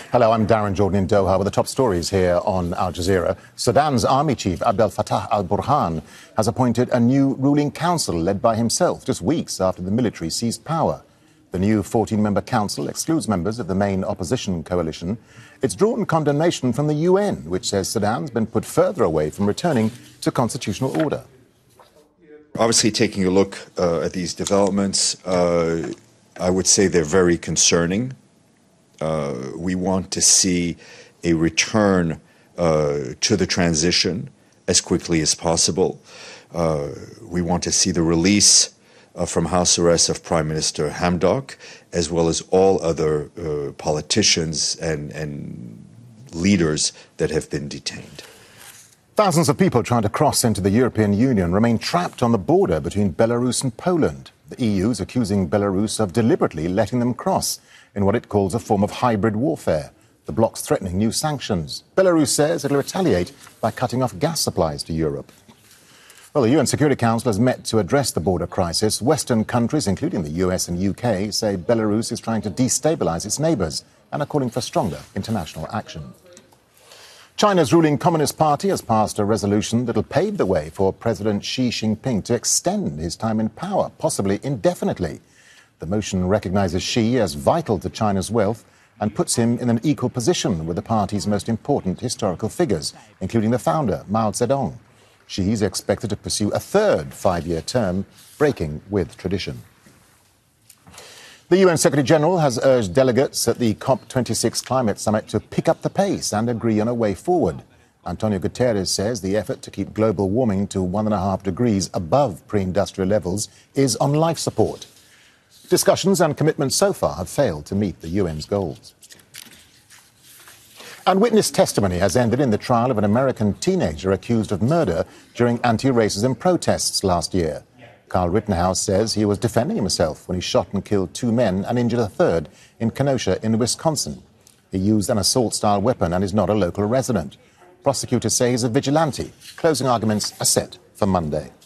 Hello, I'm Darren Jordan in Doha with the top stories here on Al Jazeera. Sudan's army chief, Abdel Fattah al-Burhan, has appointed a new ruling council led by himself just weeks after the military seized power. The new 14-member council excludes members of the main opposition coalition. It's drawn condemnation from the UN, which says Sudan's been put further away from returning to constitutional order. Obviously, taking a look at these developments, I would say they're very concerning. We want to see a return to the transition as quickly as possible. We want to see the release from house arrest of Prime Minister Hamdok, as well as all other politicians and leaders that have been detained. Thousands of people trying to cross into the European Union remain trapped on the border between Belarus and Poland. The EU is accusing Belarus of deliberately letting them cross in what it calls a form of hybrid warfare. The bloc's threatening new sanctions. Belarus says it'll retaliate by cutting off gas supplies to Europe. Well, the UN Security Council has met to address the border crisis. Western countries, including the US and UK, say Belarus is trying to destabilize its neighbors and are calling for stronger international action. China's ruling Communist Party has passed a resolution that will pave the way for President Xi Jinping to extend his time in power, possibly indefinitely. The motion recognizes Xi as vital to China's wealth and puts him in an equal position with the party's most important historical figures, including the founder, Mao Zedong. Xi is expected to pursue a third five-year term, breaking with tradition. The UN Secretary-General has urged delegates at the COP26 climate summit to pick up the pace and agree on a way forward. Antonio Guterres says the effort to keep global warming to 1.5 degrees above pre-industrial levels is on life support. Discussions and commitments so far have failed to meet the UN's goals. And witness testimony has ended in the trial of an American teenager accused of murder during anti-racism protests last year. Kyle Rittenhouse says he was defending himself when he shot and killed 2 men and injured a third in Kenosha in Wisconsin. He used an assault-style weapon and is not a local resident. Prosecutors say he's a vigilante. Closing arguments are set for Monday.